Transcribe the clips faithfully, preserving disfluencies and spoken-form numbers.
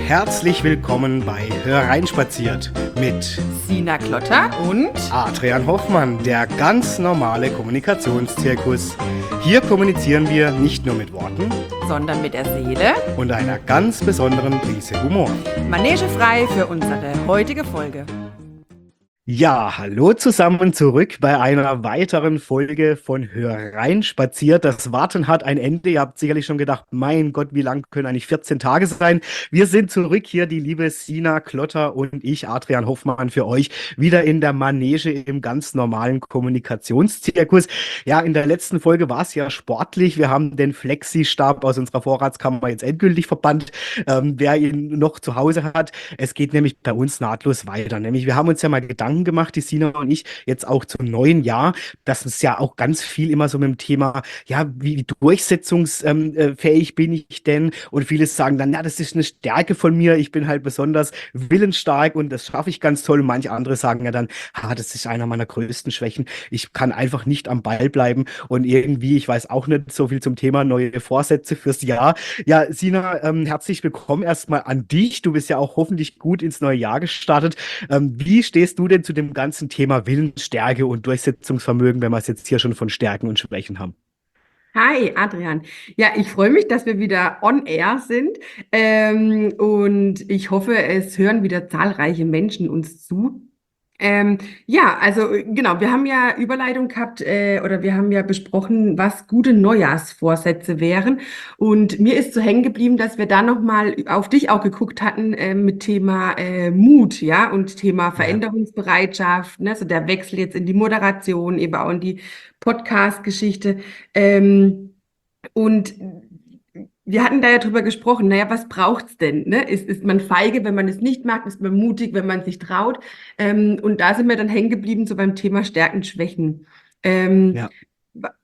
herzlich willkommen bei Hereinspaziert mit Sina Klotter und Adrian Hoffmann, der ganz normale Kommunikationszirkus. Hier kommunizieren wir nicht nur mit Worten, sondern mit der Seele und einer ganz besonderen Prise Humor. Manegefrei für unsere heutige Folge. Ja, hallo zusammen zurück bei einer weiteren Folge von Hereinspaziert. Das Warten hat ein Ende. Ihr habt sicherlich schon gedacht, mein Gott, wie lang können eigentlich vierzehn Tage sein? Wir sind zurück hier, die liebe Sina Klotter und ich, Adrian Hoffmann, für euch wieder in der Manege im ganz normalen Kommunikationszirkus. Ja, in der letzten Folge war es ja sportlich. Wir haben den Flexi-Stab aus unserer Vorratskammer jetzt endgültig verbannt. Ähm, wer ihn noch zu Hause hat, es geht nämlich bei uns nahtlos weiter. Nämlich, wir haben uns ja mal Gedanken gemacht, die Sina und ich, jetzt auch zum neuen Jahr, dass es ja auch ganz viel immer so mit dem Thema, ja, wie durchsetzungsfähig bin ich denn? Und viele sagen dann, ja, das ist eine Stärke von mir, ich bin halt besonders willensstark und das schaffe ich ganz toll. Und manche andere sagen ja dann, ah, das ist einer meiner größten Schwächen, ich kann einfach nicht am Ball bleiben und irgendwie, ich weiß auch nicht so viel zum Thema neue Vorsätze fürs Jahr. Ja, Sina, ähm, herzlich willkommen erstmal an dich. Du bist ja auch hoffentlich gut ins neue Jahr gestartet. Ähm, wie stehst du denn zu dem ganzen Thema Willensstärke und Durchsetzungsvermögen, wenn wir es jetzt hier schon von Stärken und Schwächen haben? Hi, Adrian. Ja, ich freue mich, dass wir wieder on air sind. Ähm, und ich hoffe, es hören wieder zahlreiche Menschen uns zu. Ähm, ja, also äh, genau, wir haben ja Überleitung gehabt äh, oder wir haben ja besprochen, was gute Neujahrsvorsätze wären. Und mir ist so hängen geblieben, dass wir da nochmal auf dich auch geguckt hatten äh, mit Thema äh, Mut, ja, und Thema Ja. Veränderungsbereitschaft, ne, so der Wechsel jetzt in die Moderation, eben auch in die Podcast-Geschichte. Ähm, und wir hatten da ja drüber gesprochen, naja, was braucht's denn? Ne? Ist, ist man feige, wenn man es nicht macht? Ist man mutig, wenn man sich traut? Ähm, und da sind wir dann hängen geblieben, so beim Thema Stärken, Schwächen. Ähm, Ja. wa-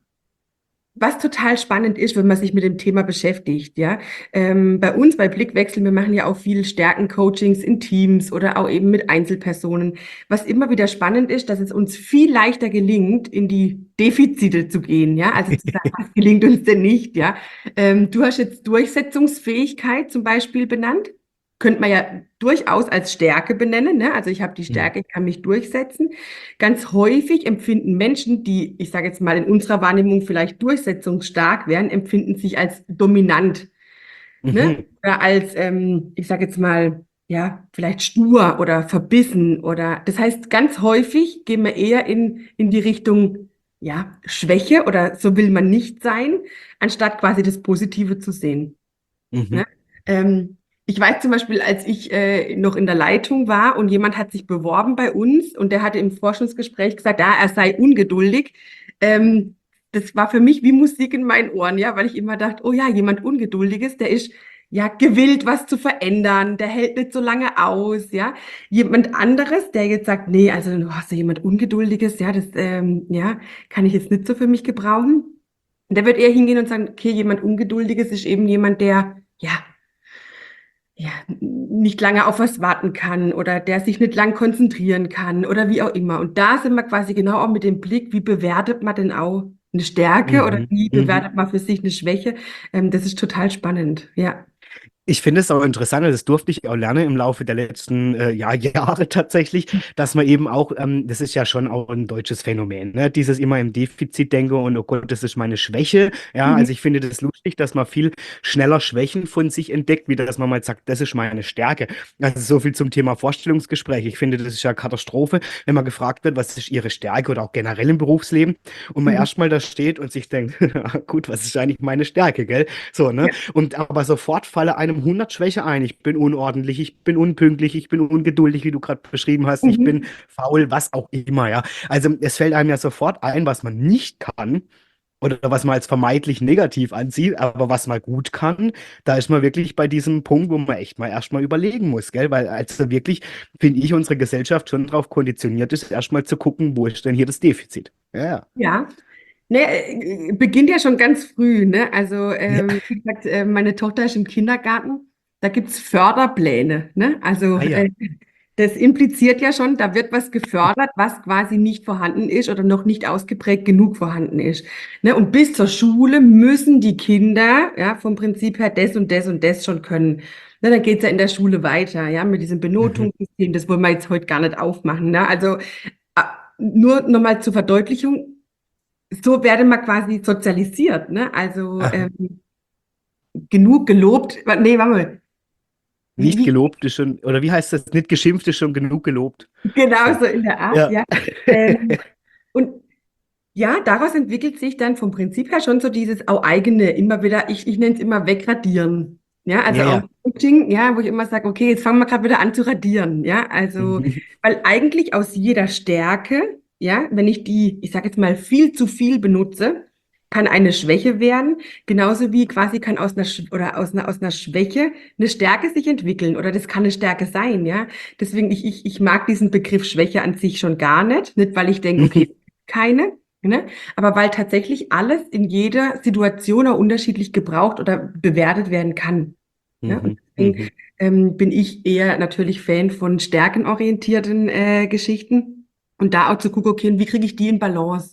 Was total spannend ist, wenn man sich mit dem Thema beschäftigt, ja. Ähm, bei uns bei Blickwechsel, wir machen ja auch viel Stärken-Coachings in Teams oder auch eben mit Einzelpersonen. Was immer wieder spannend ist, dass es uns viel leichter gelingt, in die Defizite zu gehen, ja. Also zu sagen, was gelingt uns denn nicht, ja. Ähm, du hast jetzt Durchsetzungsfähigkeit zum Beispiel benannt. Könnte man ja durchaus als Stärke benennen, ne? Also ich habe die Mhm. Stärke, ich kann mich durchsetzen. Ganz häufig empfinden Menschen, die, ich sage jetzt mal, in unserer Wahrnehmung vielleicht durchsetzungsstark wären, empfinden sich als dominant, ne? Mhm. Oder als, ähm, ich sage jetzt mal, ja, vielleicht stur oder verbissen oder, das heißt, ganz häufig gehen wir eher in, in die Richtung, ja, Schwäche oder so will man nicht sein, anstatt quasi das Positive zu sehen. Mhm. Ne? Ähm, ich weiß zum Beispiel, als ich äh, noch in der Leitung war und jemand hat sich beworben bei uns und der hatte im Forschungsgespräch gesagt, ja, er sei ungeduldig. Ähm, Das war für mich wie Musik in meinen Ohren, ja, weil ich immer dachte, oh ja, jemand Ungeduldiges, der ist ja gewillt, was zu verändern, der hält nicht so lange aus, ja. Jemand anderes, der jetzt sagt, nee, also du hast ja jemand Ungeduldiges, ja, das ähm, ja, kann ich jetzt nicht so für mich gebrauchen. Der wird eher hingehen und sagen, okay, jemand Ungeduldiges ist eben jemand, der ja ja, nicht lange auf was warten kann oder der sich nicht lang konzentrieren kann oder wie auch immer. Und da sind wir quasi genau auch mit dem Blick, wie bewertet man denn auch eine Stärke oder Mhm. wie Mhm. bewertet man für sich eine Schwäche? Ähm, das ist total spannend, ja. Ich finde es auch interessant, und das durfte ich auch lernen im Laufe der letzten äh, ja, Jahre tatsächlich, dass man eben auch, ähm, das ist ja schon auch ein deutsches Phänomen, ne? Dieses immer im Defizit denke und oh Gott, das ist meine Schwäche. Ja, Mhm. also ich finde das lustig, dass man viel schneller Schwächen von sich entdeckt, wie dass man mal sagt, das ist meine Stärke. Also so viel zum Thema Vorstellungsgespräch. Ich finde, das ist ja Katastrophe, wenn man gefragt wird, was ist Ihre Stärke oder auch generell im Berufsleben und man Mhm. erstmal da steht und sich denkt, gut, was ist eigentlich meine Stärke, gell? So, ne? Ja. Und aber sofort falle einem hundert Schwäche ein. Ich bin unordentlich, ich bin unpünktlich, ich bin ungeduldig, wie du gerade beschrieben hast, ich bin Mhm. faul, was auch immer, ja. Also es fällt einem ja sofort ein, was man nicht kann oder was man als vermeintlich negativ ansieht, aber was man gut kann, da ist man wirklich bei diesem Punkt, wo man echt mal erstmal überlegen muss, gell? Weil also wirklich, finde ich, unsere Gesellschaft schon darauf konditioniert ist, erstmal zu gucken, wo ist denn hier das Defizit? Ja, Ja. Ne, äh, beginnt ja schon ganz früh, ne? Also, ja. ähm, wie gesagt, äh, meine Tochter ist im Kindergarten, da gibt's Förderpläne, ne? Also, Ah ja. äh, das impliziert ja schon, da wird was gefördert, was quasi nicht vorhanden ist oder noch nicht ausgeprägt genug vorhanden ist. Ne? Und bis zur Schule müssen die Kinder ja vom Prinzip her das und das und das schon können. Ne, dann geht's ja in der Schule weiter, ja, mit diesem Mhm. Benotungssystem, das wollen wir jetzt heute gar nicht aufmachen. Ne? Also ah, nur nochmal zur Verdeutlichung, so werde man quasi sozialisiert. Ne? Also Aha. ähm, genug gelobt, wa- nee, warte mal, wie, Nicht wie, gelobt ist schon, oder wie heißt das? Nicht geschimpft ist schon genug gelobt. genau So. so in der Art, Ja. ja. Ähm, und ja, daraus entwickelt sich dann vom Prinzip her schon so dieses auch eigene, immer wieder, ich, ich nenne es immer wegradieren. Ja, also Ja, auch ja. Coaching, ja, wo ich immer sage, okay, jetzt fangen wir gerade wieder an zu radieren. Ja, also, Mhm. weil eigentlich aus jeder Stärke, ja, wenn ich die, ich sage jetzt mal, viel zu viel benutze, kann eine Schwäche werden, genauso wie quasi kann aus einer, Sch- oder aus einer, aus einer Schwäche eine Stärke sich entwickeln oder das kann eine Stärke sein, ja. Deswegen, ich, ich, ich mag diesen Begriff Schwäche an sich schon gar nicht, nicht weil ich denke, okay, Mhm. es gibt keine. Ne? Aber weil tatsächlich alles in jeder Situation auch unterschiedlich gebraucht oder bewertet werden kann. Ne? Und Mhm. deswegen Mhm. ähm, bin ich eher natürlich Fan von stärkenorientierten äh, Geschichten und da auch zu gucken, okay, wie kriege ich die in Balance?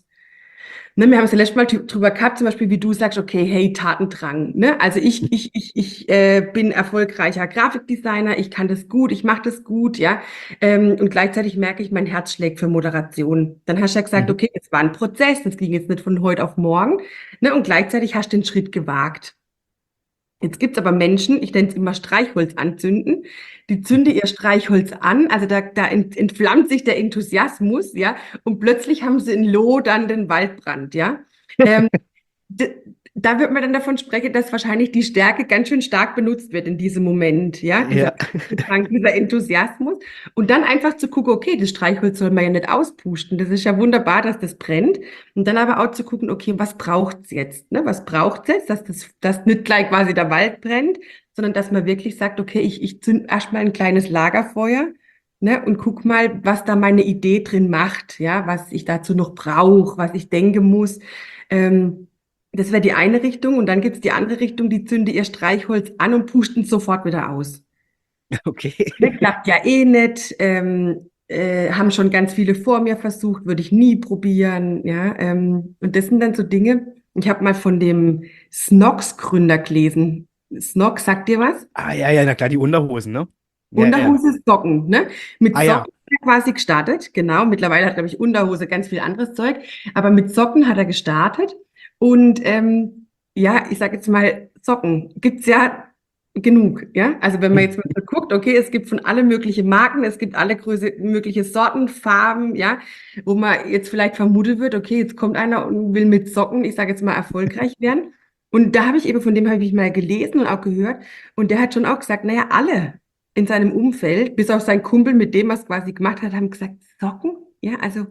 Ne, wir haben es ja letztes Mal drü- drüber gehabt, zum Beispiel, wie du sagst, okay, hey, Tatendrang. Ne? Also ich, ich, ich, ich äh, bin erfolgreicher Grafikdesigner, ich kann das gut, ich mache das gut, ja. Ähm, und gleichzeitig merke ich, mein Herz schlägt für Moderation. Dann hast du ja gesagt, Mhm. okay, es war ein Prozess, das ging jetzt nicht von heute auf morgen. Ne? Und gleichzeitig hast du den Schritt gewagt. Jetzt gibt's aber Menschen, ich nenne es immer Streichholz anzünden, die zünden ihr Streichholz an, also da, da ent, entflammt sich der Enthusiasmus, ja, und plötzlich haben sie in lodernden Waldbrand, ja. Ähm, d- Da wird man dann davon sprechen, dass wahrscheinlich die Stärke ganz schön stark benutzt wird in diesem Moment, ja, dieser Ja. Drang, dieser Enthusiasmus. Und dann einfach zu gucken, okay, das Streichholz soll man ja nicht auspusten. Das ist ja wunderbar, dass das brennt. Und dann aber auch zu gucken, okay, was braucht's jetzt? Ne? Was braucht's jetzt, dass das, dass nicht gleich quasi der Wald brennt, sondern dass man wirklich sagt, okay, ich, ich zünd erstmal ein kleines Lagerfeuer. Ne, und guck mal, was da meine Idee drin macht, ja, was ich dazu noch brauche, was ich denken muss. Ähm, Das wäre die eine Richtung. Und dann gibt's die andere Richtung, die zünde ihr Streichholz an und pusht es sofort wieder aus. Okay. Ne, klappt ja eh nicht. Ähm, äh, haben schon ganz viele vor mir versucht, würde ich nie probieren. Ja, ähm, und das sind dann so Dinge. Ich habe mal von dem Snox-Gründer gelesen. Snox, sagt dir was? Ah, ja, ja, na klar, die Unterhosen, ne? Ja, ja. Unterhose, Socken, ne? Mit Ah, ja. Socken hat er quasi gestartet, genau. Mittlerweile hat, glaube ich, Unterhose ganz viel anderes Zeug. Aber mit Socken hat er gestartet. Und ähm, ja, ich sage jetzt mal, Socken gibt's ja genug, ja. Also wenn man jetzt mal so guckt, okay, es gibt von alle möglichen Marken, es gibt alle Größe, mögliche Sorten, Farben, ja, wo man jetzt vielleicht vermutet wird, okay, jetzt kommt einer und will mit Socken, ich sage jetzt mal, erfolgreich werden. Und da habe ich eben, von dem habe ich mal gelesen und auch gehört. Und der hat schon auch gesagt, naja, alle in seinem Umfeld, bis auf seinen Kumpel, mit dem er es quasi gemacht hat, haben gesagt, Socken? Ja, also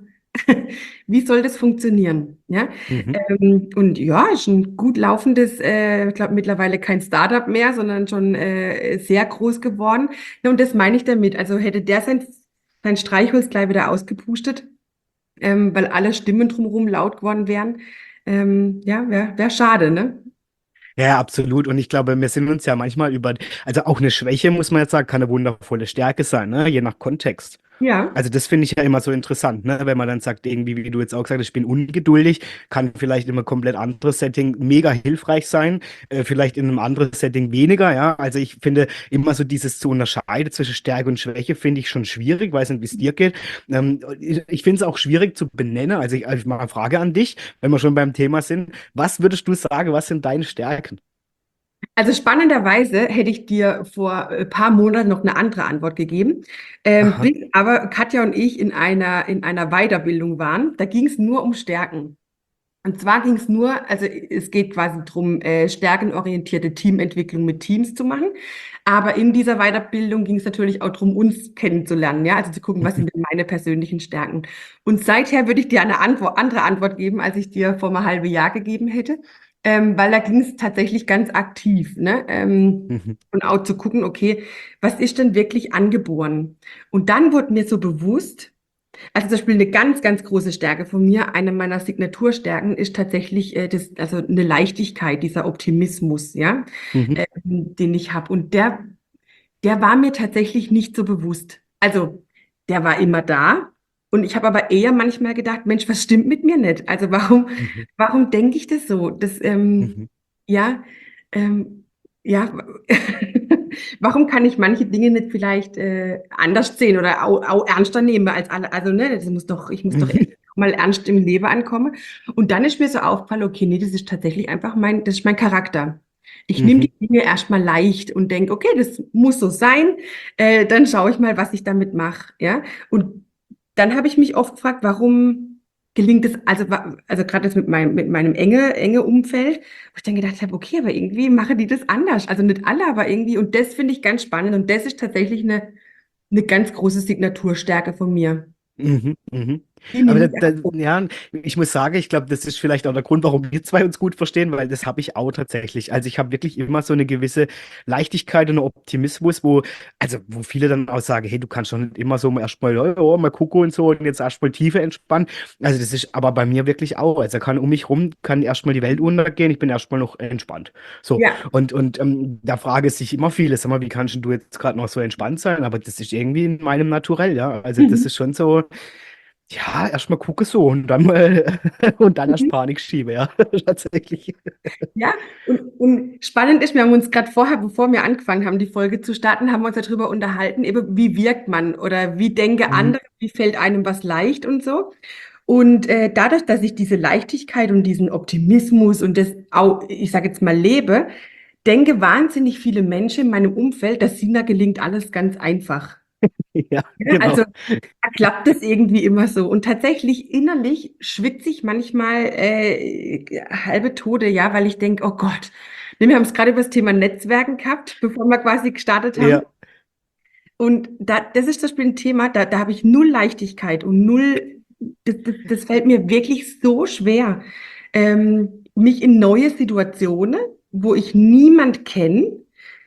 wie soll das funktionieren? Ja, Mhm. ähm, und ja, ist ein gut laufendes, äh, ich glaube mittlerweile kein Startup mehr, sondern schon äh, sehr groß geworden. Ja, und das meine ich damit. Also hätte der sein, sein Streichholz gleich wieder ausgepustet, ähm, weil alle Stimmen drumherum laut geworden wären. Ähm, ja, wäre wär wär schade, ne? Ja, ja, absolut. Und ich glaube, wir sind uns ja manchmal über, also auch eine Schwäche, muss man jetzt sagen, kann eine wundervolle Stärke sein, ne? Je nach Kontext. Ja. Also das finde ich ja immer so interessant, ne? Wenn man dann sagt, irgendwie, wie du jetzt auch gesagt hast, ich bin ungeduldig, kann vielleicht in einem komplett anderes Setting mega hilfreich sein, äh, vielleicht in einem anderen Setting weniger, ja. Also ich finde immer so dieses zu unterscheiden zwischen Stärke und Schwäche finde ich schon schwierig, weiß nicht, wie es dir geht. Ähm, ich ich finde es auch schwierig zu benennen. Also ich, also ich mache eine Frage an dich, wenn wir schon beim Thema sind. Was würdest du sagen, was sind deine Stärken? Also spannenderweise hätte ich dir vor ein paar Monaten noch eine andere Antwort gegeben, ähm, Aha. bis aber Katja und ich in einer, in einer Weiterbildung waren. Da ging es nur um Stärken. Und zwar ging es nur, also es geht quasi darum, äh, stärkenorientierte Teamentwicklung mit Teams zu machen. Aber in dieser Weiterbildung ging es natürlich auch darum, uns kennenzulernen, ja, also zu gucken, was sind denn meine persönlichen Stärken. Und seither würde ich dir eine Antwort, andere Antwort geben, als ich dir vor einem halben Jahr gegeben hätte, ähm, weil da ging es tatsächlich ganz aktiv, ne? Ähm, Mhm. und auch zu gucken, okay, was ist denn wirklich angeboren? Und dann wurde mir so bewusst, also zum Beispiel eine ganz, ganz große Stärke von mir, eine meiner Signaturstärken ist tatsächlich äh, das, also eine Leichtigkeit, dieser Optimismus, ja, Mhm. ähm, den ich habe. Und der, der war mir tatsächlich nicht so bewusst. Also der war immer da. Und ich habe aber eher manchmal gedacht, Mensch, was stimmt mit mir nicht? Also warum, Mhm. warum denke ich das so? Das, ähm, Mhm. ja, ähm, ja, warum kann ich manche Dinge nicht vielleicht äh, anders sehen oder auch, auch ernster nehmen als alle? Also, ne, das muss doch, ich muss doch Mhm. mal ernst im Leben ankommen. Und dann ist mir so aufgefallen, okay, nee, das ist tatsächlich einfach mein, das ist mein Charakter. Ich nehme Mhm. die Dinge erstmal leicht und denke, okay, das muss so sein. Äh, dann schaue ich mal, was ich damit mache. Ja? Und dann habe ich mich oft gefragt, warum gelingt es, also, wa- also gerade das mit meinem, mit meinem enge, enge Umfeld, wo ich dann gedacht habe, okay, aber irgendwie machen die das anders. Also nicht alle, aber irgendwie, und das finde ich ganz spannend. Und das ist tatsächlich eine, eine ganz große Signaturstärke von mir. Mhm, mhm. Die Aber nehme da, ich da, auf. ja, ich muss sagen, ich glaube, das ist vielleicht auch der Grund, warum wir zwei uns gut verstehen, weil das habe ich auch tatsächlich. Also ich habe wirklich immer so eine gewisse Leichtigkeit und einen Optimismus, wo, also wo viele dann auch sagen, hey, du kannst doch nicht immer so erstmal, oh, oh, mal gucken und so und jetzt erstmal Tiefe entspannen. Also das ist aber bei mir wirklich auch. Also kann um mich rum, kann erstmal die Welt untergehen, ich bin erstmal noch entspannt. So, Ja. und, und ähm, da frage sich immer viele, sag mal, wie kannst denn du jetzt gerade noch so entspannt sein? Aber das ist irgendwie in meinem Naturell, ja. Also das Mhm. ist schon so. Ja, erstmal gucke so und dann mal und dann erst Mhm. Panik schiebe, ja, tatsächlich. Ja, und, und spannend ist, wir haben uns gerade vorher, bevor wir angefangen haben, die Folge zu starten, haben wir uns darüber unterhalten, eben wie wirkt man oder wie denken Mhm. andere, wie fällt einem was leicht und so. Und äh, dadurch, dass ich diese Leichtigkeit und diesen Optimismus und das auch, ich sage jetzt mal, lebe, denke wahnsinnig viele Menschen in meinem Umfeld, dass Sina gelingt alles ganz einfach. Ja, Ja, genau. also da klappt es irgendwie immer so. Und tatsächlich innerlich schwitze ich manchmal äh, halbe Tode, ja, weil ich denke, oh Gott, ne, wir haben es gerade über das Thema Netzwerken gehabt, bevor wir quasi gestartet haben. Ja, Und da, das ist zum Beispiel ein Thema, da, da habe ich null Leichtigkeit und null, das, das, das fällt mir wirklich so schwer, ähm, mich in neue Situationen, wo ich niemand kenne,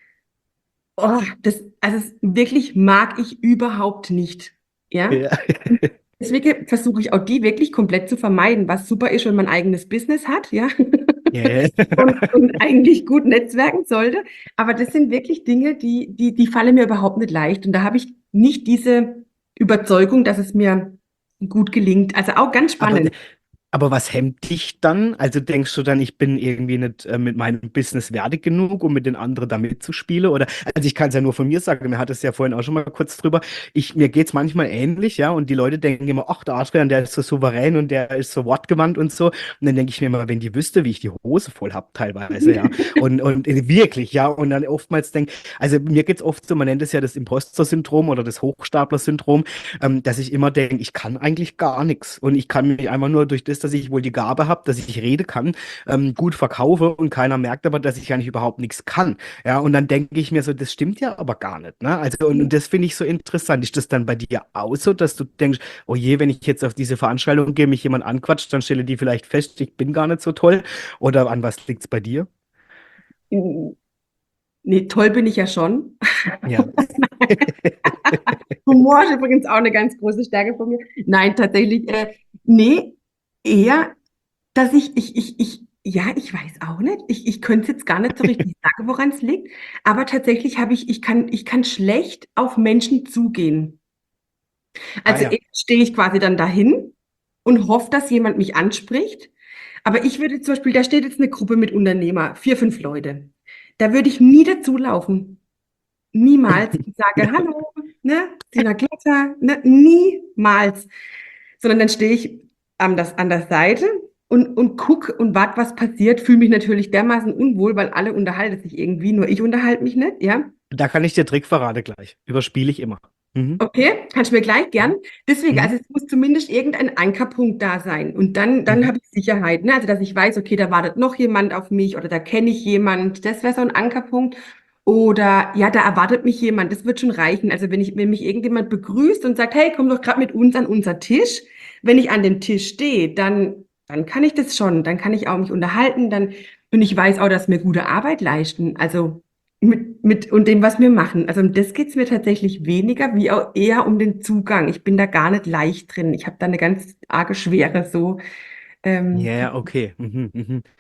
oh, das, also es wirklich mag ich überhaupt nicht. Ja. ja. Deswegen versuche ich auch die wirklich komplett zu vermeiden, was super ist, wenn man ein eigenes Business hat, ja, Ja. und, und eigentlich gut netzwerken sollte. Aber das sind wirklich Dinge, die, die, die fallen mir überhaupt nicht leicht. Und da habe ich nicht diese Überzeugung, dass es mir gut gelingt. Also auch ganz Aber spannend. Aber was hemmt dich dann? Also denkst du dann, ich bin irgendwie nicht äh, mit meinem Business wertig genug, um mit den anderen da mitzuspielen? Oder, also ich kann es ja nur von mir sagen, mir hat es ja vorhin auch schon mal kurz drüber. Ich, mir geht es manchmal ähnlich, ja, und die Leute denken immer, ach, der Adrian, der ist so souverän und der ist so wortgewandt und so. Und dann denke ich mir immer, wenn die wüsste, wie ich die Hose voll habe, teilweise, ja. Und, und äh, wirklich, ja. Und dann oftmals denke, also mir geht es oft so, man nennt es ja das Imposter-Syndrom oder das Hochstapler-Syndrom, ähm, dass ich immer denke, ich kann eigentlich gar nichts. Und ich kann mich einfach nur durch das, dass ich wohl die Gabe habe, dass ich reden kann, ähm, gut verkaufe und keiner merkt aber, dass ich eigentlich überhaupt nichts kann. Ja, und dann denke ich mir so, das stimmt ja aber gar nicht. Ne? Also, und, und das finde ich so interessant. Ist das dann bei dir auch so, dass du denkst, oh je, wenn ich jetzt auf diese Veranstaltung gehe, mich jemand anquatscht, dann stelle die vielleicht fest, ich bin gar nicht so toll? Oder an was liegt es bei dir? Nee, toll bin ich ja schon. Ja. Humor ist übrigens auch eine ganz große Stärke von mir. Nein, tatsächlich, äh, nee, eher, dass ich, ich, ich, ich, ja, ich weiß auch nicht. Ich, ich könnte es jetzt gar nicht so richtig sagen, woran es liegt. Aber tatsächlich habe ich, ich kann, ich kann schlecht auf Menschen zugehen. Ah Also ja. erst stehe ich quasi dann dahin und hoffe, dass jemand mich anspricht. Aber ich würde zum Beispiel, da steht jetzt eine Gruppe mit Unternehmer, vier, fünf Leute. Da würde ich nie dazulaufen. Niemals. Ich sage, hallo, ne, Sina Klotter, ne, niemals. Sondern dann stehe ich an, das, an der Seite und, und gucke und warte, was passiert. Fühle mich natürlich dermaßen unwohl, weil alle unterhalten sich irgendwie, nur ich unterhalte mich nicht, ja. Da kann ich dir Trick verraten gleich. Überspiele ich immer. Mhm. Okay, kannst du mir gleich gern. Deswegen, Mhm. also es muss zumindest irgendein Ankerpunkt da sein. Und dann, dann Mhm. habe ich Sicherheit, ne? Also, dass ich weiß, okay, da wartet noch jemand auf mich oder da kenne ich jemand. Das wäre so ein Ankerpunkt. Oder ja, da erwartet mich jemand. Das wird schon reichen. Also, wenn ich, wenn mich irgendjemand begrüßt und sagt, hey, komm doch gerade mit uns an unser Tisch. Wenn ich an dem Tisch stehe, dann, dann kann ich das schon. Dann kann ich auch mich unterhalten. Dann, und ich weiß auch, dass wir gute Arbeit leisten. Also, mit, mit und dem, was wir machen. Also um das geht es mir tatsächlich weniger, wie auch eher um den Zugang. Ich bin da gar nicht leicht drin. Ich habe da eine ganz arge Schwere so. Ja, Ähm, ja, okay. Mhm. Mhm.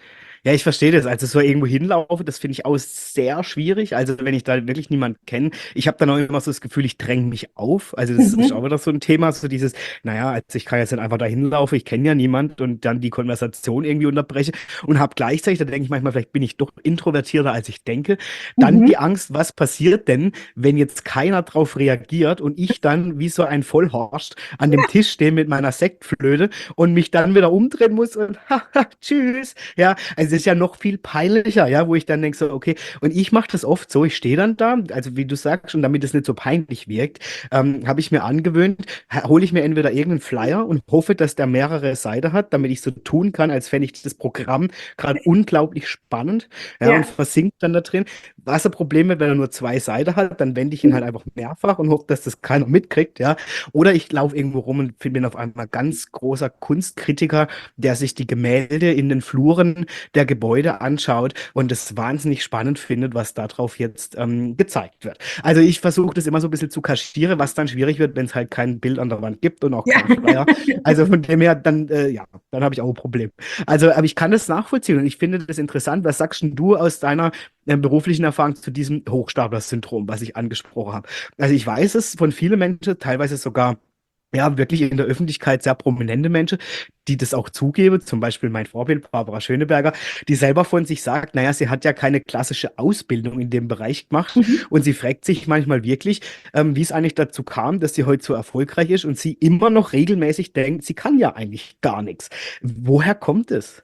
Ja, ich verstehe das. Also so irgendwo hinlaufen, das finde ich auch sehr schwierig. Also wenn ich da wirklich niemanden kenne, ich habe dann auch immer so das Gefühl, ich dränge mich auf. Also das ist auch Mhm. wieder so ein Thema, so dieses, naja, also ich kann jetzt nicht einfach da hinlaufen, ich kenne ja niemand und dann die Konversation irgendwie unterbreche und habe gleichzeitig, da denke ich manchmal, vielleicht bin ich doch introvertierter, als ich denke. Dann Mhm. die Angst, was passiert denn, wenn jetzt keiner drauf reagiert und ich dann wie so ein Vollhorst an dem Tisch stehe mit meiner Sektflöte und mich dann wieder umdrehen muss und haha, tschüss. Ja, also es ist ja noch viel peinlicher, ja, wo ich dann denke so, okay, und ich mache das oft so, ich stehe dann da, also wie du sagst, und damit es nicht so peinlich wirkt, ähm, habe ich mir angewöhnt, hole ich mir entweder irgendeinen Flyer und hoffe, dass der mehrere Seiten hat, damit ich so tun kann, als fände ich das Programm gerade unglaublich spannend, ja, und Ja. versinkt dann da drin. Was ein Problem wird, wenn er nur zwei Seiten hat, dann wende ich ihn halt einfach mehrfach und hoffe, dass das keiner mitkriegt, ja. Oder ich laufe irgendwo rum und bin auf einmal ganz großer Kunstkritiker, der sich die Gemälde in den Fluren der Gebäude anschaut und es wahnsinnig spannend findet, was darauf jetzt ähm, gezeigt wird. Also ich versuche das immer so ein bisschen zu kaschieren, was dann schwierig wird, wenn es halt kein Bild an der Wand gibt und auch Ja. kein Flyer. Also von dem her, dann, äh, ja, dann habe ich auch ein Problem. Also, aber ich kann das nachvollziehen und ich finde das interessant. Was sagst denn du aus deiner äh, beruflichen Erfahrung zu diesem Hochstapler-Syndrom, was ich angesprochen habe? Also ich weiß es von vielen Menschen, teilweise sogar ja, wirklich in der Öffentlichkeit sehr prominente Menschen, die das auch zugeben, zum Beispiel mein Vorbild Barbara Schöneberger, die selber von sich sagt, naja, sie hat ja keine klassische Ausbildung in dem Bereich gemacht Mhm. und sie fragt sich manchmal wirklich, ähm, wie es eigentlich dazu kam, dass sie heute so erfolgreich ist und sie immer noch regelmäßig denkt, sie kann ja eigentlich gar nichts. Woher kommt es?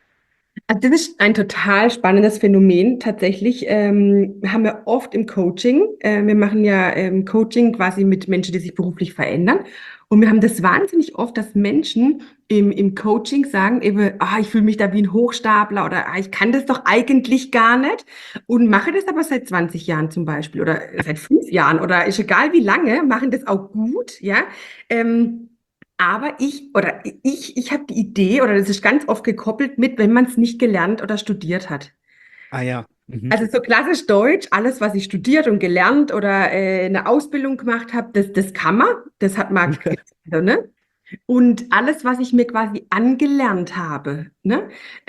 Also das ist ein total spannendes Phänomen. Tatsächlich ähm, haben wir oft im Coaching, äh, wir machen ja ähm, Coaching quasi mit Menschen, die sich beruflich verändern. Und wir haben das wahnsinnig oft, dass Menschen im, im Coaching sagen eben, ah, ich fühle mich da wie ein Hochstapler oder ah, ich kann das doch eigentlich gar nicht und mache das aber seit zwanzig Jahren zum Beispiel oder seit fünf Jahren oder ist egal wie lange, machen das auch gut, ja. Ähm, aber ich oder ich, ich habe die Idee, oder das ist ganz oft gekoppelt mit, wenn man es nicht gelernt oder studiert hat. Ah ja. Mhm. Also so klassisch Deutsch, alles, was ich studiert und gelernt oder äh, eine Ausbildung gemacht habe, das, das kann man, das hat man, also, ne? Und alles, was ich mir quasi angelernt habe, ne?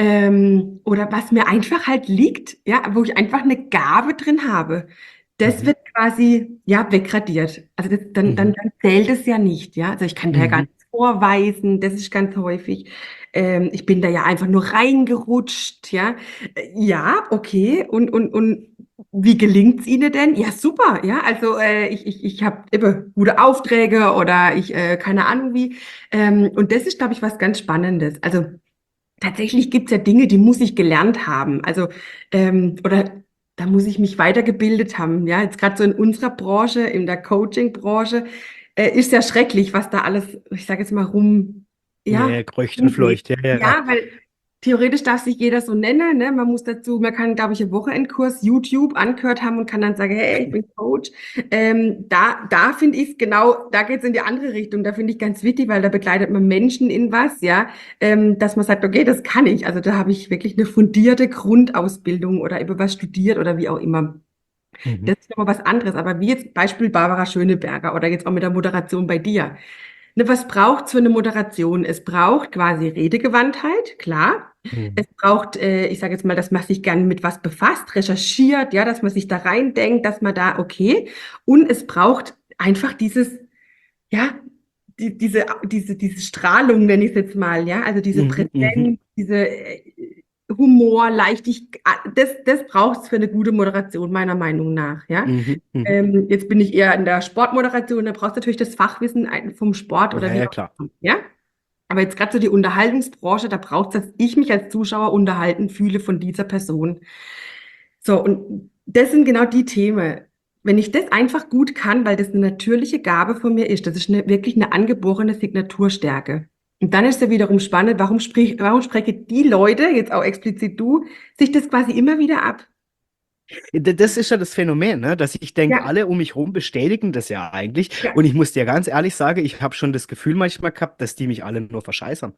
Ähm, oder was mir einfach halt liegt, ja, wo ich einfach eine Gabe drin habe, das Mhm. wird quasi, ja, wegradiert. Also das, dann, dann, Mhm. dann zählt es ja nicht, ja. Also ich kann da ja gar Mhm. nichts vorweisen, das ist ganz häufig. Ähm, ich bin da ja einfach nur reingerutscht, ja. Äh, Ja, okay. Und, und, und wie gelingt's Ihnen denn? Ja, super, ja. Also äh, ich, ich, ich habe immer gute Aufträge oder ich, äh, keine Ahnung wie. Ähm, und das ist, glaube ich, was ganz Spannendes. Also tatsächlich gibt's ja Dinge, die muss ich gelernt haben. Also, ähm, oder da muss ich mich weitergebildet haben. Ja, jetzt gerade so in unserer Branche, in der Coaching-Branche, äh, ist ja schrecklich, was da alles, ich sage jetzt mal, rum, Ja, ja, ja, kreucht und rumgeht. fleucht, ja, ja. Ja, weil theoretisch darf sich jeder so nennen, ne? Man muss dazu, man kann, glaube ich, einen Wochenendkurs YouTube angehört haben und kann dann sagen, hey, ich bin Coach. Ähm, da, da finde ich es genau, da geht es in die andere Richtung. Da finde ich ganz wichtig, weil da begleitet man Menschen in was, ja, ähm, dass man sagt, okay, das kann ich. Also da habe ich wirklich eine fundierte Grundausbildung oder über was studiert oder wie auch immer. Mhm. Das ist nochmal was anderes. Aber wie jetzt Beispiel Barbara Schöneberger oder jetzt auch mit der Moderation bei dir. Ne, was braucht's für eine Moderation? Es braucht quasi Redegewandtheit, klar. Mhm. Es braucht, äh, ich sage jetzt mal, dass man sich gerne mit was befasst, recherchiert, ja, dass man sich da reindenkt, dass man da, okay. Und es braucht einfach dieses, ja, die, diese, diese, diese Strahlung, nenne ich es jetzt mal, ja, also diese Mhm. Mhm. Präsenz, diese äh, Humor, Leichtigkeit, das, das braucht es für eine gute Moderation, meiner Meinung nach, ja. Mhm. Mhm. Ähm, jetzt bin ich eher in der Sportmoderation, da brauchst du natürlich das Fachwissen ein- vom Sport oder Ja, wie ja, auch klar. immer, ja. Aber jetzt gerade so die Unterhaltungsbranche, da braucht es, dass ich mich als Zuschauer unterhalten fühle von dieser Person. So, und das sind genau die Themen. Wenn ich das einfach gut kann, weil das eine natürliche Gabe von mir ist, das ist eine, wirklich eine angeborene Signaturstärke. Und dann ist ja wiederum spannend, warum sprich, warum sprechen die Leute, jetzt auch explizit du, sich das quasi immer wieder ab? D- Das ist ja das Phänomen, ne? Dass ich denke, Ja, alle um mich herum bestätigen das ja eigentlich. ja. Und ich muss dir ganz ehrlich sagen, ich habe schon das Gefühl manchmal gehabt, dass die mich alle nur verscheißern.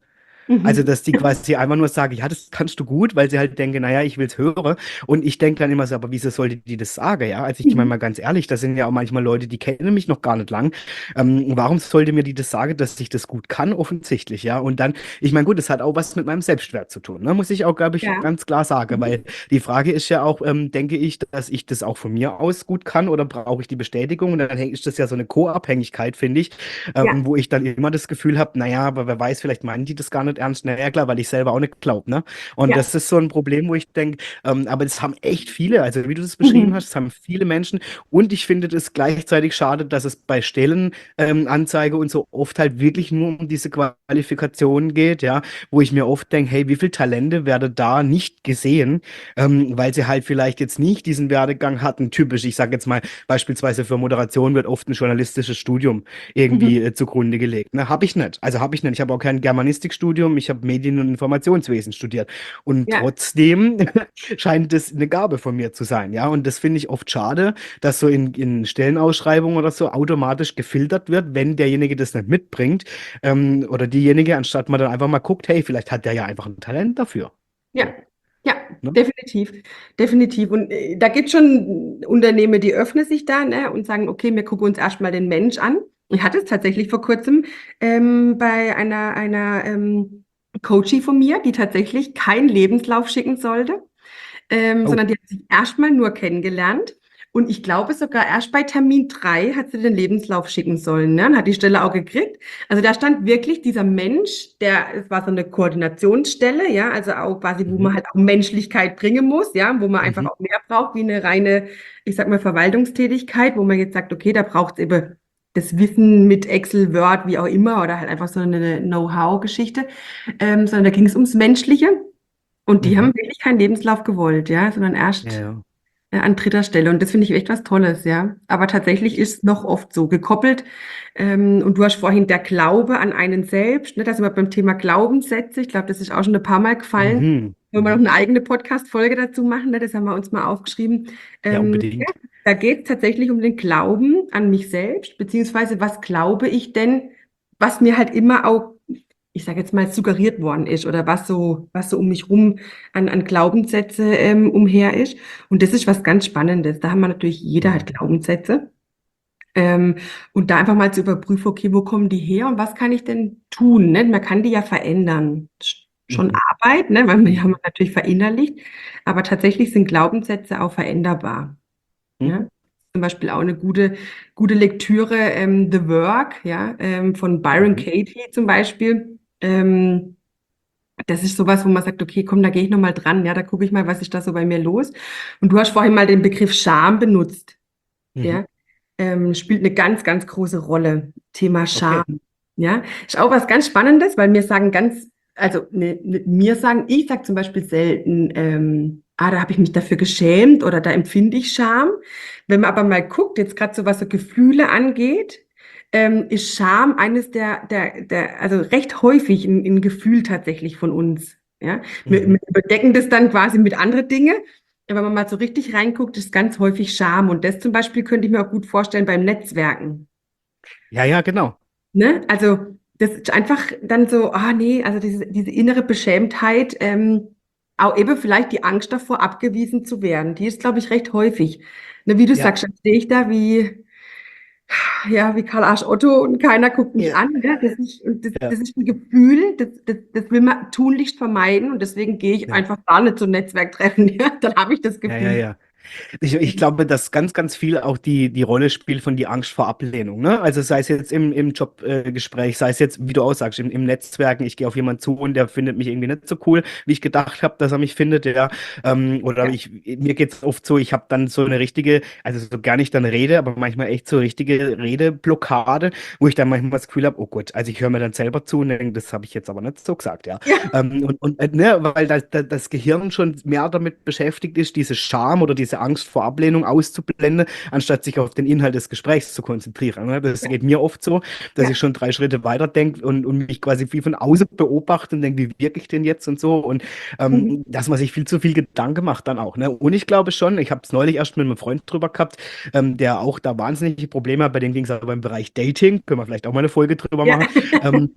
Also, Mhm. dass die quasi einfach nur sagen, ja, das kannst du gut, weil sie halt denken, naja, ich will es hören. Und ich denke dann immer so, aber wieso sollte die das sagen? Ja, also ich meine Mhm. mal ganz ehrlich, das sind ja auch manchmal Leute, die kennen mich noch gar nicht lang. Ähm, warum sollte mir die das sagen, dass ich das gut kann? Offensichtlich, ja. Und dann, ich meine, gut, das hat auch was mit meinem Selbstwert zu tun, ne? Muss ich auch, glaube ich, Ja. ganz klar sagen, Mhm. weil die Frage ist ja auch, ähm, denke ich, dass ich das auch von mir aus gut kann oder brauche ich die Bestätigung? Und dann häng- ist das ja so eine Co-Abhängigkeit, finde ich, Ja. ähm, wo ich dann immer das Gefühl habe, naja, aber wer weiß, vielleicht meinen die das gar nicht ernst. Naja, klar, weil ich selber auch nicht glaube, ne? Und Ja. das ist so ein Problem, wo ich denke, ähm, aber das haben echt viele, also wie du das beschrieben Mhm. hast, das haben viele Menschen. Und ich finde das gleichzeitig schade, dass es bei Stellenanzeige ähm, Anzeige und so oft halt wirklich nur um diese Qualifikationen geht, ja, wo ich mir oft denke, hey, wie viele Talente werden da nicht gesehen, ähm, weil sie halt vielleicht jetzt nicht diesen Werdegang hatten. Typisch, ich sage jetzt mal, beispielsweise für Moderation wird oft ein journalistisches Studium irgendwie Mhm. äh, zugrunde gelegt. Ne? Habe ich nicht. Also habe ich nicht. Ich habe auch kein Germanistikstudium, ich habe Medien- und Informationswesen studiert. Und Ja. trotzdem scheint es eine Gabe von mir zu sein. Ja, und das finde ich oft schade, dass so in, in Stellenausschreibungen oder so automatisch gefiltert wird, wenn derjenige das nicht mitbringt, ähm, oder diejenige, anstatt man dann einfach mal guckt, hey, vielleicht hat der ja einfach ein Talent dafür. Ja, So, ja, ne? definitiv, definitiv. Und äh, da gibt es schon Unternehmen, die öffnen sich da, ne, und sagen, okay, wir gucken uns erstmal den Mensch an. Ich hatte es tatsächlich vor kurzem ähm, bei einer, einer ähm, Coachie von mir, die tatsächlich keinen Lebenslauf schicken sollte, ähm, Oh. sondern die hat sich erstmal nur kennengelernt. Und ich glaube sogar erst bei Termin drei hat sie den Lebenslauf schicken sollen, ne? Und hat die Stelle auch gekriegt. Also da stand wirklich dieser Mensch, der, es war so eine Koordinationsstelle, ja, also auch quasi, wo Mhm. man halt auch Menschlichkeit bringen muss, ja, wo man einfach Mhm. auch mehr braucht, wie eine reine, ich sag mal, Verwaltungstätigkeit, wo man jetzt sagt, okay, da braucht es eben das Wissen mit Excel, Word, wie auch immer, oder halt einfach so eine Know-how-Geschichte, ähm, sondern da ging es ums Menschliche. Und die Mhm. haben wirklich keinen Lebenslauf gewollt, ja, sondern Ja, erst ja. äh, an dritter Stelle. Und das finde ich echt was Tolles, ja. Aber tatsächlich ist es noch oft so gekoppelt. Ähm, und du hast vorhin der Glaube an einen selbst, ne, da sind wir beim Thema Glaubenssätze. Ich glaube, das ist auch schon ein paar Mal gefallen. Mhm. Wollen wir noch Mhm. eine eigene Podcast-Folge dazu machen, ne? Das haben wir uns mal aufgeschrieben. Ja, Ähm, ja, unbedingt. da geht es tatsächlich um den Glauben an mich selbst, beziehungsweise was glaube ich denn, was mir halt immer auch, ich sage jetzt mal, suggeriert worden ist oder was so, was so um mich rum an, an Glaubenssätze ähm, umher ist. Und das ist was ganz Spannendes. Da haben wir natürlich, jeder hat Mhm. Glaubenssätze. Ähm, und da einfach mal zu überprüfen, okay, wo kommen die her und was kann ich denn tun? Ne? Man kann die ja verändern. Sch- Schon Mhm. Arbeit, ne? Weil man ja Mhm. natürlich verinnerlicht. Aber tatsächlich sind Glaubenssätze auch veränderbar. Mhm. Ja? Zum Beispiel auch eine gute, gute Lektüre, ähm, The Work, ja, ähm, von Byron Mhm. Katie zum Beispiel. Ähm, Das ist sowas, wo man sagt, okay, komm, da gehe ich nochmal dran, ja, da gucke ich mal, was ist da so bei mir los. Und du hast vorhin mal den Begriff Scham benutzt, Mhm. ja, ähm, spielt eine ganz, ganz große Rolle. Thema Scham, Okay. ja, ist auch was ganz Spannendes, weil mir sagen ganz, also ne, ne, mir sagen, ich sage zum Beispiel selten, ähm, ah, da habe ich mich dafür geschämt oder da empfinde ich Scham. Wenn man aber mal guckt, jetzt gerade so was so Gefühle angeht, ähm, ist Scham eines der, der, der, also recht häufig ein, ein Gefühl tatsächlich von uns. Ja, wir, wir Mhm. überdecken das dann quasi mit anderen Dingen. Aber wenn man mal so richtig reinguckt, ist ganz häufig Scham. Und das zum Beispiel könnte ich mir auch gut vorstellen beim Netzwerken. Ja, ja, genau. Ne? Also das ist einfach dann so, ah nee, also diese, diese innere Beschämtheit, ähm, auch eben vielleicht die Angst davor, abgewiesen zu werden. Die ist, glaube ich, recht häufig. Ne, wie du Ja. sagst, dann stehe ich da wie, ja, wie Karl Arsch Otto und keiner guckt mich Ja. an. Ne? Das ist, und das, Ja. das ist ein Gefühl, das, das, das will man tunlichst vermeiden und deswegen gehe ich Ja. einfach gar nicht zum Netzwerktreffen. Ja? Dann habe ich das Ja, ja, Gefühl. ja. Ich, ich glaube, dass ganz, ganz viel auch die, die Rolle spielt von die Angst vor Ablehnung. Ne? Also sei es jetzt im, im Jobgespräch, äh, Gespräch, sei es jetzt, wie du auch sagst, im, im Netzwerken, ich gehe auf jemanden zu und der findet mich irgendwie nicht so cool, wie ich gedacht habe, dass er mich findet. Ja. Ähm, oder Ja. ich, mir geht es oft so, ich habe dann so eine richtige, also so gar nicht dann Rede, aber manchmal echt so richtige Redeblockade, wo ich dann manchmal das Gefühl habe, oh Gott, also ich höre mir dann selber zu und denke, das habe ich jetzt aber nicht so gesagt. Ja. Ja. Ähm, und und äh, ne, weil das, das, das Gehirn schon mehr damit beschäftigt ist, diese Scham oder diese Angst vor Ablehnung auszublenden, anstatt sich auf den Inhalt des Gesprächs zu konzentrieren. Ne? Das Ja. geht mir oft so, dass Ja. ich schon drei Schritte weiter denke und, und mich quasi viel von außen beobachte und denke, wie wirke ich denn jetzt und so. Und Mhm. ähm, dass man sich viel zu viel Gedanken macht dann auch. Ne? Und ich glaube schon, ich habe es neulich erst mit einem Freund drüber gehabt, ähm, der auch da wahnsinnige Probleme hat, bei dem ging es aber im Bereich Dating, können wir vielleicht auch mal eine Folge drüber Ja. machen. Ähm,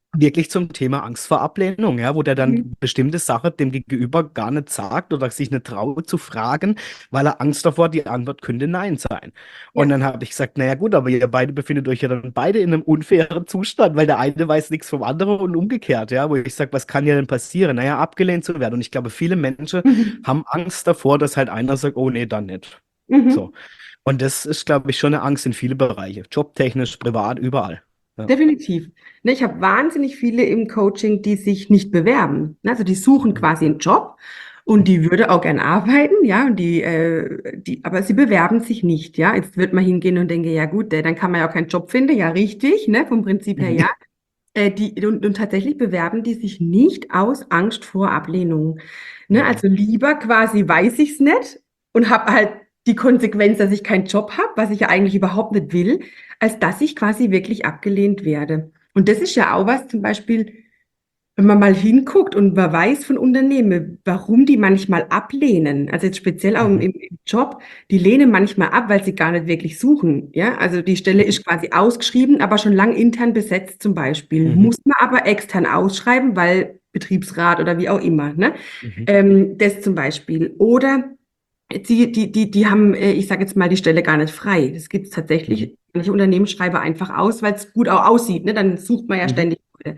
wirklich zum Thema Angst vor Ablehnung, ja, wo der Mhm. dann bestimmte Sachen dem Gegenüber gar nicht sagt oder sich nicht traut zu fragen, weil er Angst davor, die Antwort könnte Nein sein. Und Ja. dann habe ich gesagt, naja gut, aber ihr beide befindet euch ja dann beide in einem unfairen Zustand, weil der eine weiß nichts vom anderen und umgekehrt, ja, wo ich sage, was kann ja denn passieren? Naja, abgelehnt zu werden. Und ich glaube, viele Menschen Mhm. haben Angst davor, dass halt einer sagt, oh nee, dann nicht. So. Mhm. Und das ist, glaube ich, schon eine Angst in viele Bereiche, jobtechnisch, privat, überall. Ja. Definitiv. Ne, ich habe wahnsinnig viele im Coaching, die sich nicht bewerben. Ne, also die suchen Mhm. quasi einen Job und die würde auch gern arbeiten, ja, und die, äh, die, aber sie bewerben sich nicht, ja. Jetzt wird man hingehen und denke, ja gut, äh, dann kann man ja auch keinen Job finden, ja richtig, ne, vom Prinzip her, ja. Mhm. Äh, die, und, und tatsächlich bewerben die sich nicht aus Angst vor Ablehnung. Ne, Mhm. also lieber quasi weiß ich's nicht und habe halt die Konsequenz, dass ich keinen Job habe, was ich ja eigentlich überhaupt nicht will, als dass ich quasi wirklich abgelehnt werde. Und das ist ja auch was zum Beispiel, wenn man mal hinguckt und man weiß von Unternehmen, warum die manchmal ablehnen, also jetzt speziell auch im, Mhm. im Job, die lehnen manchmal ab, weil sie gar nicht wirklich suchen. Ja, also die Stelle Mhm. ist quasi ausgeschrieben, aber schon lang intern besetzt zum Beispiel. Mhm. Muss man aber extern ausschreiben, weil Betriebsrat oder wie auch immer, ne? Mhm. Ähm, das zum Beispiel. Oder die, die, die, die haben, äh, ich sage jetzt mal, die Stelle gar nicht frei. Das gibt es Mhm. tatsächlich. Manche Unternehmen schreiben einfach aus, weil es gut auch aussieht, ne? Dann sucht man ja Mhm. ständig Leute.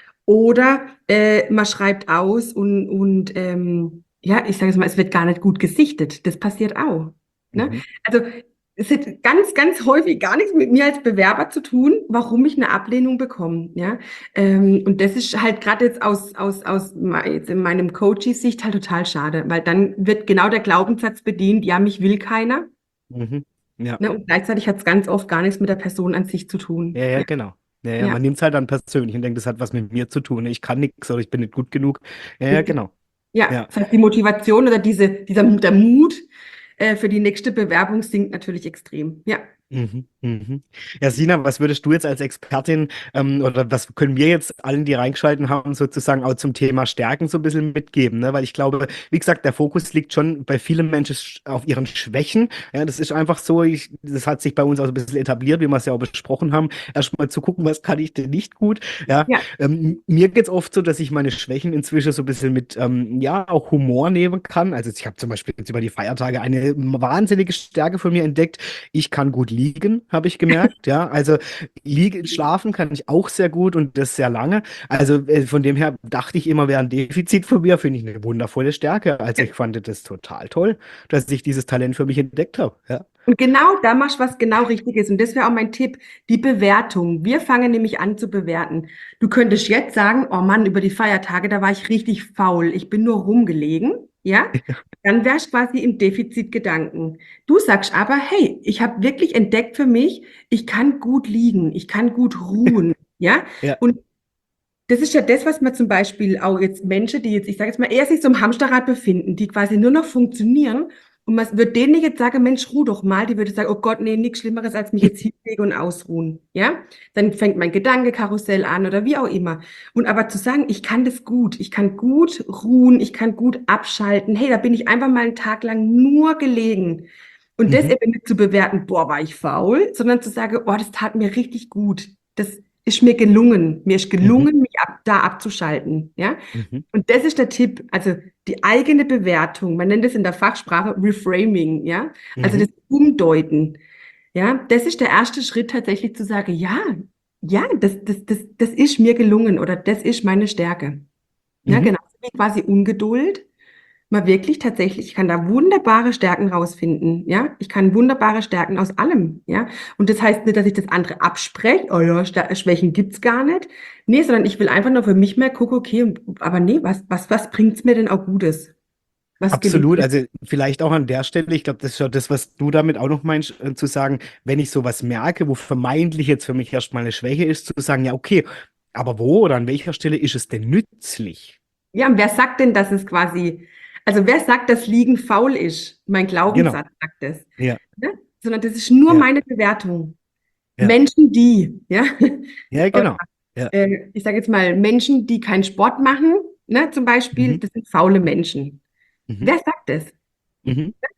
Oder äh, man schreibt aus und, und ähm, ja, ich sage es mal, es wird gar nicht gut gesichtet. Das passiert auch. Ne? Mhm. Also es hat ganz, ganz häufig gar nichts mit mir als Bewerber zu tun, warum ich eine Ablehnung bekomme. Ja? Ähm, und das ist halt gerade jetzt aus, aus, aus me- jetzt in meinem Coaching-Sicht halt total schade, weil dann wird genau der Glaubenssatz bedient, ja, mich will keiner. Mhm. Ja. Ne? Und gleichzeitig hat es ganz oft gar nichts mit der Person an sich zu tun. Ja, ja, Ja, genau. Ja, ja, ja. man nimmt es halt dann persönlich und denkt, das hat was mit mir zu tun. Ich kann nichts oder ich bin nicht gut genug. Ja, ja, genau. Ja, Ja. das heißt, die Motivation oder diese, dieser, der Mut äh, für die nächste Bewerbung sinkt natürlich extrem. Ja. Mhm, mhm. Ja, Sina, was würdest du jetzt als Expertin ähm, oder was können wir jetzt allen, die reingeschalten haben, sozusagen auch zum Thema Stärken so ein bisschen mitgeben? Ne? Weil ich glaube, wie gesagt, der Fokus liegt schon bei vielen Menschen sch- auf ihren Schwächen. Ja, das ist einfach so, ich, das hat sich bei uns auch so ein bisschen etabliert, wie wir es ja auch besprochen haben, erstmal zu gucken, was kann ich denn nicht gut. Ja, Ja. ähm, mir geht es oft so, dass ich meine Schwächen inzwischen so ein bisschen mit, ähm, ja, auch Humor nehmen kann. Also ich habe zum Beispiel jetzt über die Feiertage eine wahnsinnige Stärke von mir entdeckt. Ich kann gut liegen, habe ich gemerkt. Ja, also liegen, schlafen kann ich auch sehr gut und das sehr lange. Also äh, von dem her dachte ich immer, wäre ein Defizit von mir. Finde ich eine wundervolle Stärke. Also ich fand das total toll, dass ich dieses Talent für mich entdeckt habe. Ja. Und genau da machst du was genau Richtiges. Und das wäre auch mein Tipp, die Bewertung. Wir fangen nämlich an zu bewerten. Du könntest jetzt sagen, oh Mann, über die Feiertage, da war ich richtig faul. Ich bin nur rumgelegen. Ja? Dann wärst du quasi im Defizitgedanken. Du sagst aber, hey, ich habe wirklich entdeckt für mich, ich kann gut liegen, ich kann gut ruhen. Ja? Ja. Und das ist ja das, was man zum Beispiel auch jetzt Menschen, die jetzt, ich sage jetzt mal, eher sich so im Hamsterrad befinden, die quasi nur noch funktionieren. Und man wird denen nicht jetzt sagen, Mensch, ruh doch mal. Die würde sagen, oh Gott, nee, nichts Schlimmeres, als mich jetzt hinlegen und ausruhen. Ja? Dann fängt mein Gedankekarussell an oder wie auch immer. Und aber zu sagen, ich kann das gut, ich kann gut ruhen, ich kann gut abschalten. Hey, da bin ich einfach mal einen Tag lang nur gelegen. Und das Mhm. eben nicht zu bewerten, boah, war ich faul, sondern zu sagen, boah, das tat mir richtig gut. Das ist mir gelungen. Mir ist Mhm. gelungen, mich ab, da abzuschalten. Ja? Mhm. Und das ist der Tipp. Also die eigene Bewertung, man nennt es in der Fachsprache Reframing, ja? Also Mhm. das Umdeuten. Ja, das ist der erste Schritt tatsächlich zu sagen, ja, ja, das, das, das, das ist mir gelungen oder das ist meine Stärke. Ja, Mhm. genau. Wie quasi Ungeduld. Mal wirklich tatsächlich, ich kann da wunderbare Stärken rausfinden, ja. Ich kann wunderbare Stärken aus allem, ja. Und das heißt nicht, dass ich das andere abspreche, oh ja, Sta- Schwächen gibt's gar nicht. Nee, sondern ich will einfach nur für mich mehr gucken, okay, und- aber nee, was, was, was bringt's mir denn auch Gutes? Was gelingt Absolut, mir? also vielleicht auch an der Stelle, ich glaube, das ist ja das, was du damit auch noch meinst, äh, zu sagen, wenn ich sowas merke, wo vermeintlich jetzt für mich erstmal eine Schwäche ist, zu sagen, ja, okay, aber wo oder an welcher Stelle ist es denn nützlich? Ja, und wer sagt denn, dass es quasi, also wer sagt, dass Liegen faul ist? Mein Genau, Glaubenssatz sagt das. ja, Ja? Sondern das ist nur ja, meine Bewertung. ja, Menschen, die, ja, ja, oder genau, ja, äh, ich sage jetzt mal, Menschen, die keinen Sport machen, ne, zum Beispiel, mhm, das sind faule Menschen. mhm, Wer sagt das? mhm,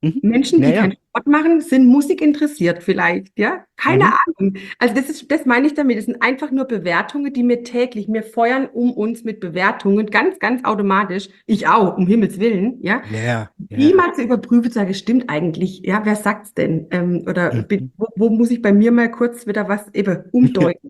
Mhm. Menschen, die Naja. keinen Sport machen, sind Musik interessiert vielleicht, ja? Keine Mhm. Ahnung. Also das ist, das meine ich damit. Das sind einfach nur Bewertungen, die mir täglich, mir feuern um uns mit Bewertungen, ganz, ganz automatisch. Ich auch, um Himmels Willen, ja? Ja, Die ja. mal zu überprüfen, zu sagen, stimmt eigentlich, ja? Wer sagt's denn? Ähm, oder bin, Mhm. wo, wo muss ich bei mir mal kurz wieder was eben umdeuten?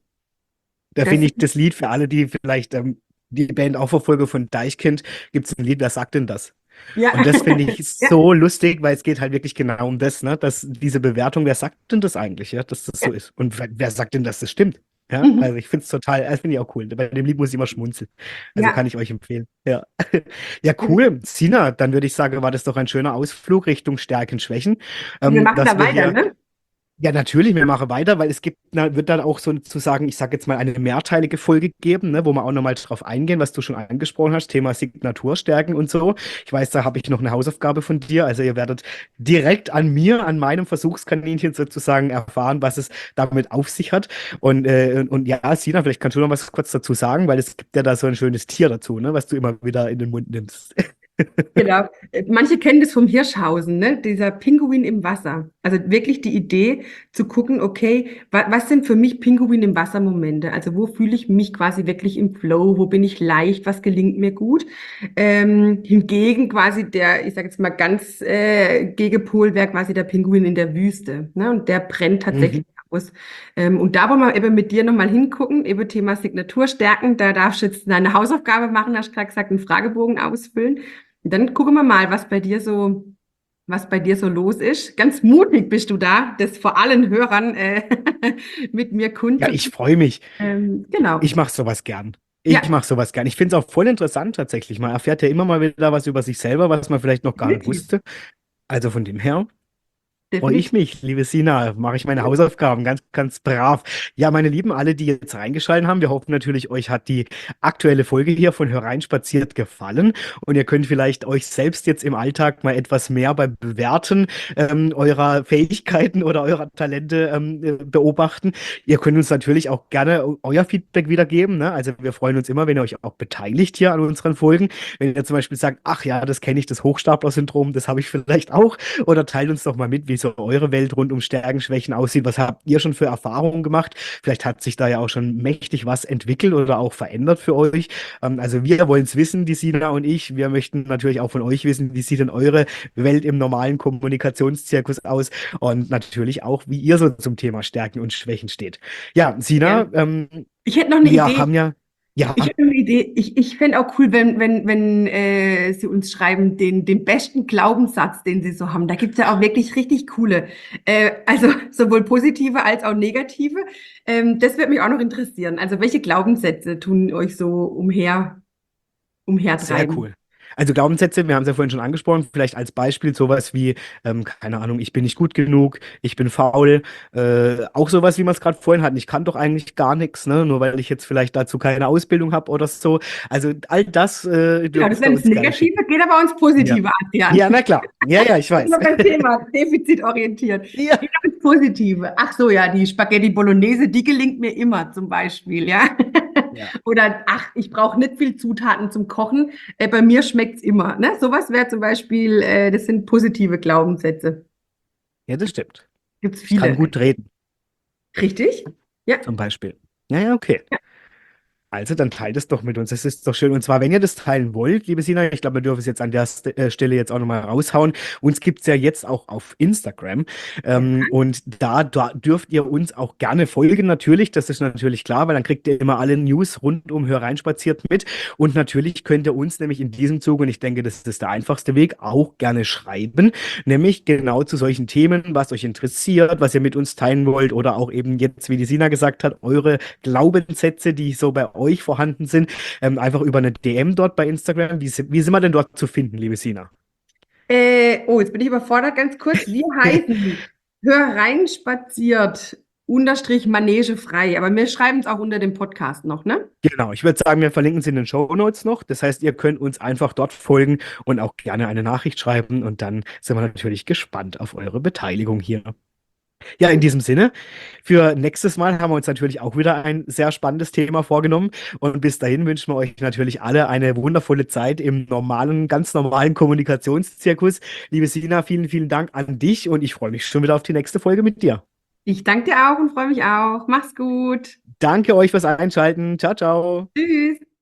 Da Das finde ich das Lied für alle, die vielleicht ähm, die Band auch verfolgen von Deichkind, gibt es ein Lied, wer sagt denn das? ja. Und das finde ich Ja, so lustig, weil es geht halt wirklich genau um das, ne? Dass diese Bewertung, wer sagt denn das eigentlich, ja, dass das so ja. ist? Und wer, wer sagt denn, dass das stimmt? Ja, Mhm. also ich finde es total, das finde ich auch cool. Bei dem Lied muss ich immer schmunzeln. Also Ja. kann ich euch empfehlen. Ja. Ja, cool. Sina, dann würde ich sagen, war das doch ein schöner Ausflug Richtung Stärken, Schwächen. Wir Ähm, machen dass da wir weiter, hier ne? ja, natürlich, wir machen weiter, weil es gibt, na, wird dann auch sozusagen, ich sage jetzt mal, eine mehrteilige Folge geben, ne, wo wir auch nochmal drauf eingehen, was du schon angesprochen hast, Thema Signaturstärken und so. Ich weiß, da habe ich noch eine Hausaufgabe von dir. Also ihr werdet direkt an mir, an meinem Versuchskaninchen sozusagen erfahren, was es damit auf sich hat. Und, äh, und, und ja, Sina, vielleicht kannst du noch was kurz dazu sagen, weil es gibt ja da so ein schönes Tier dazu, ne, was du immer wieder in den Mund nimmst. Genau. Äh, Manche kennen das vom Hirschhausen, ne? Dieser Pinguin im Wasser. Also wirklich die Idee zu gucken, okay, wa was sind für mich Pinguin im Wasser Momente? Also wo fühle ich mich quasi wirklich im Flow? Wo bin ich leicht? Was gelingt mir gut? Ähm, hingegen quasi der, ich sage jetzt mal ganz äh, Gegenpol wäre quasi der Pinguin in der Wüste, ne? Und der brennt tatsächlich Mhm. aus. Ähm, und da wollen wir eben mit dir nochmal hingucken, eben Thema Signaturstärken. Da darfst du jetzt deine Hausaufgabe machen, hast gerade gesagt, einen Fragebogen ausfüllen. Dann gucken wir mal, was bei dir so, was bei dir so los ist. Ganz mutig bist du da, das vor allen Hörern äh, mit mir Ja, ich kundzutun. freue mich. Ähm, genau. Ich mache sowas gern. Ich Ja, mache sowas gern. Ich finde es auch voll interessant tatsächlich. Man erfährt ja immer mal wieder was über sich selber, was man vielleicht noch gar nicht definitiv. wusste. Also von dem her freue ich Definitiv. mich, liebe Sina, mache ich meine Hausaufgaben ganz, ganz brav. Ja, meine Lieben, alle, die jetzt reingeschaltet haben, wir hoffen natürlich, euch hat die aktuelle Folge hier von Herein spaziert gefallen und ihr könnt vielleicht euch selbst jetzt im Alltag mal etwas mehr beim Bewerten ähm, eurer Fähigkeiten oder eurer Talente ähm, äh, beobachten. Ihr könnt uns natürlich auch gerne eu- euer Feedback wiedergeben, ne? Also wir freuen uns immer, wenn ihr euch auch beteiligt hier an unseren Folgen. Wenn ihr zum Beispiel sagt, ach ja, das kenne ich, das Hochstapler-Syndrom, das habe ich vielleicht auch. Oder teilt uns doch mal mit, wie so eure Welt rund um Stärken, Schwächen aussieht. Was habt ihr schon für Erfahrungen gemacht? Vielleicht hat sich da ja auch schon mächtig was entwickelt oder auch verändert für euch. Ähm, also wir wollen es wissen, die Sina und ich. Wir möchten natürlich auch von euch wissen, wie sieht denn eure Welt im normalen Kommunikationszirkus aus und natürlich auch, wie ihr so zum Thema Stärken und Schwächen steht. Ja, Ja. Sina, ähm, Ich hätte noch eine wir Idee. haben ja, ja, Ich hätte noch eine Idee. Ich, ich fände auch cool, wenn, wenn, wenn äh, Sie uns schreiben, den, den besten Glaubenssatz, den Sie so haben. Da gibt's ja auch wirklich richtig coole. Äh, also sowohl positive als auch negative. Ähm, das würde mich auch noch interessieren. Also welche Glaubenssätze tun euch so umher, sehr umhertreiben? cool. Also Glaubenssätze, wir haben es ja vorhin schon angesprochen, vielleicht als Beispiel sowas wie, ähm, keine Ahnung, ich bin nicht gut genug, ich bin faul, äh, auch sowas, wie man es gerade vorhin hatten, ich kann doch eigentlich gar nichts, ne? Nur weil ich jetzt vielleicht dazu keine Ausbildung habe oder so. Also all das äh, Genau, dürft das ihr wäre das uns gerne schicken. Negative, geht aber ins Ja. Positive, Adrian. Ja, na klar. Ja, ja, ich Immer weiß. beim Thema defizitorientiert. Ja. Geht aber ins Positive. Ach so, ja, die Spaghetti Bolognese, die gelingt mir immer zum Beispiel, ja. Ja. Oder, ach, ich brauche nicht viel Zutaten zum Kochen. Äh, bei mir schmeckt's immer. Ne? Sowas wäre zum Beispiel, äh, das sind positive Glaubenssätze. Ja, das stimmt. Gibt's Ich kann viele. gut reden, Richtig? Ja. zum Beispiel. Ja, ja, okay. Also, dann teilt es doch mit uns. Das ist doch schön. Und zwar, wenn ihr das teilen wollt, liebe Sina, ich glaube, wir dürfen es jetzt an der St äh, Stelle jetzt auch nochmal raushauen. Uns gibt es ja jetzt auch auf Instagram. Ja. Ähm, und da, da dürft ihr uns auch gerne folgen, natürlich. Das ist natürlich klar, weil dann kriegt ihr immer alle News rund um Hereinspaziert mit. Und natürlich könnt ihr uns nämlich in diesem Zug, und ich denke, das ist der einfachste Weg, auch gerne schreiben. Nämlich genau zu solchen Themen, was euch interessiert, was ihr mit uns teilen wollt. Oder auch eben jetzt, wie die Sina gesagt hat, eure Glaubenssätze, die so bei euch vorhanden sind, ähm, einfach über eine D M dort bei Instagram. Wie, si- wie sind wir denn dort zu finden, liebe Sina? Äh, oh, jetzt bin ich überfordert ganz kurz. Wir heißen Hör rein spaziert unterstrich Manege frei. Aber wir schreiben es auch unter dem Podcast noch, ne? Genau, ich würde sagen, wir verlinken es in den Shownotes noch. Das heißt, ihr könnt uns einfach dort folgen und auch gerne eine Nachricht schreiben und dann sind wir natürlich gespannt auf eure Beteiligung hier. Ja, in diesem Sinne, für nächstes Mal haben wir uns natürlich auch wieder ein sehr spannendes Thema vorgenommen. Und bis dahin wünschen wir euch natürlich alle eine wundervolle Zeit im normalen, ganz normalen Kommunikationszirkus. Liebe Sina, vielen, vielen Dank an dich und ich freue mich schon wieder auf die nächste Folge mit dir. Ich danke dir auch und freue mich auch. Mach's gut. Danke euch fürs Einschalten. Ciao, ciao. Tschüss.